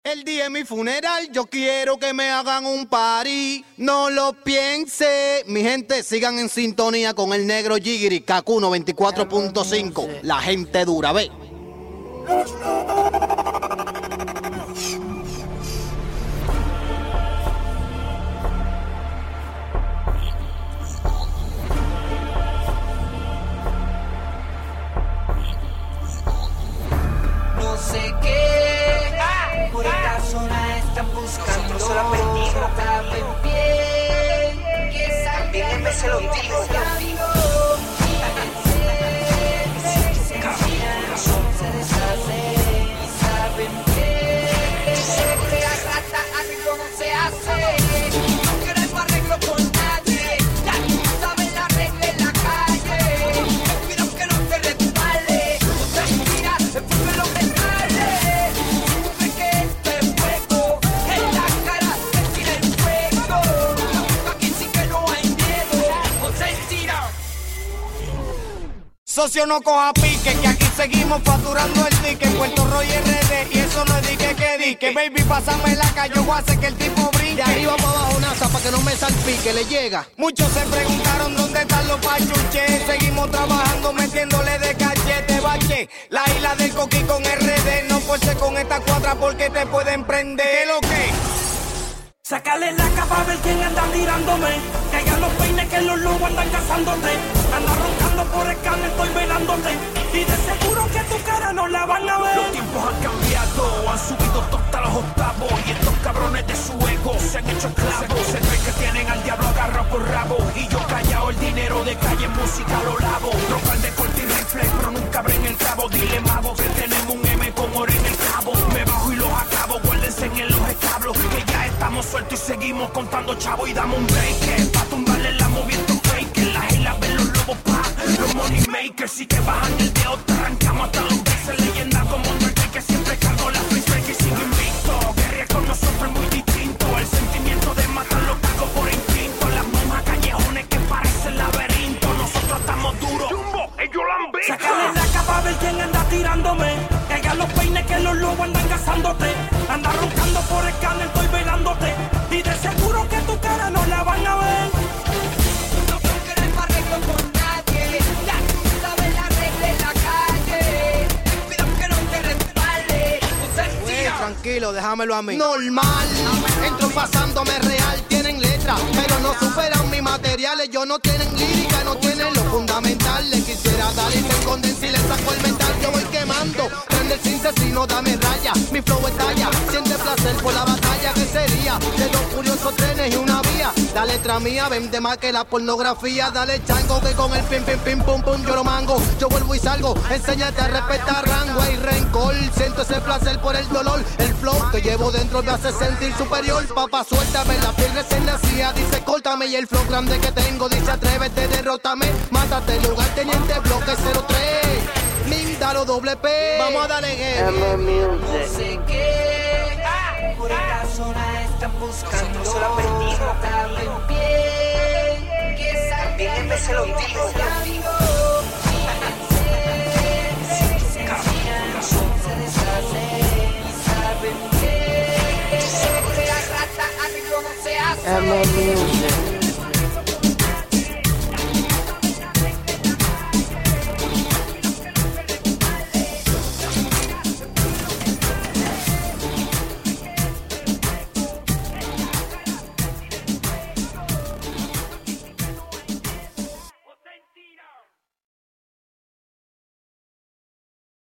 El día de mi funeral yo quiero que me hagan un party. No lo piense. Mi gente, sigan en sintonía con el negro Jigiri, Kaku 94.5. La gente dura, ve. No sé qué, por esta zona están buscando. No se la bendiga. Saben bien que También me se lo digo. se deshace y saben bien. Siempre la rata arreglo no se hace. No queremos arreglo con nadie. Ya tú sabes la regla en la calle. Cuidado que no te resbale. No te tiras, se fue lo que sale. Tú ves que esto es fuego. En la cara te tira el fuego. Aquí sí que no hay miedo. No se tira. Socio, no coja pique, que aquí seguimos facturando el ticket. Puerto Roy RD, y eso no es dique que dique. Baby, pásame la calle, yo voy a hacer que el tipo brinque. De arriba para abajo, NASA, para que no me salpique, le llega. Muchos se preguntaron dónde están los pachuches. Seguimos trabajando, metiéndole de cachete, bache. La isla del coqui con RD. No fuerce con esta cuadra porque te pueden prender. ¿Qué lo que? Sácale la capa a ver quién anda tirándome. Caigan los peines que los lobos andan cazándote. Anda roncando por el canal, estoy velándote. Y de seguro que tu cara no la van a ver. Los tiempos han cambiado, han subido hasta los octavos. Y estos cabrones de su ego se han hecho esclavos. Se creen que tienen al diablo agarrado por rabo. Y yo callado el dinero de calle en música lo lavo. Ropan de corte y rifle, pero nunca abren el cabo. Dile mago que tenemos un M con oro en el cabo. Me bajo y los acabo, guárdense en los establos. Que ya estamos sueltos y seguimos contando chavo. Y damos un break, pa' tumbarle la moviendo fake. En la isla ven los lobos pa' los money makers. Y que bajan el dedo, te arrancamos hasta los veces. Leyenda como Undertaker, que siempre cargo la face break y sigo invicto. Guerrilla con nosotros es muy distinto. El sentimiento de matar los cagos por instinto. Las monjas callejones que parecen laberinto. Nosotros estamos duros, ellos la han visto. Sácale la capa a ver quién anda tirándome. Caigan los peines que los lobos andan cazándote. Anda roncando por el canal, estoy velándote. Y de seguro que tu cara no la van a ver. No queremos arreglo con nadie. Ya tú sabes la regla en la calle. Cuidado que no te resbale. No se tira. Tranquilo, déjamelo a mí. Normal, entro pasándome real, tienen letras, pero no superan mis materiales. Yo no tienen lírica, no tienen lo fundamental. Le quisiera dar y se esconden si le saco el metal. Yo voy quemando, prende el cince si no dame raya. Mi flow estalla, siente placer por la batalla. ¿Qué sería? De dos curiosos trenes y una vía. La letra mía vende más que la pornografía. Dale chango que con el pim pim pim pum pum yo lo mango. Yo vuelvo y salgo, enséñate a respetar rango y rencor. Siento ese placer por el dolor. El flow que llevo dentro me hace sentir superior. Papá, suéltame, la piel recién nacida. Dice, córtame, y el flow grande que tengo dice, atrévete, derrótame. Mátate, lugar teniente, bloque 03. Mindalo doble P. Vamos a darle guerra. No sé qué, por esta zona están buscando. No se la bendiga. Saben bien que También me se lo digo. se deshace y saben bien. Siempre la rata arreglo no se hace.